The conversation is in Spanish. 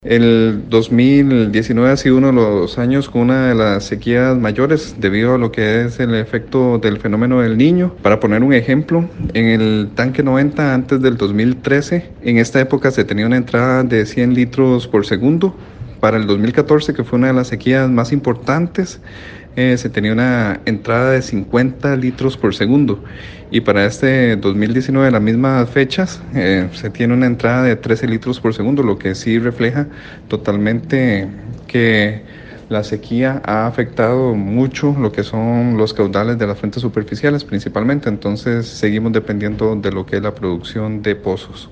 El 2019 ha sido uno de los años con una de las sequías mayores debido a lo que es el efecto del fenómeno del Niño. Para poner un ejemplo, en el tanque 90 antes del 2013, en esta época se tenía una entrada de 100 litros por segundo. Para el 2014, que fue una de las sequías más importantes, se tenía una entrada de 50 litros por segundo. Y para este 2019, las mismas fechas, se tiene una entrada de 13 litros por segundo, lo que sí refleja totalmente que la sequía ha afectado mucho lo que son los caudales de las fuentes superficiales principalmente. Entonces seguimos dependiendo de lo que es la producción de pozos.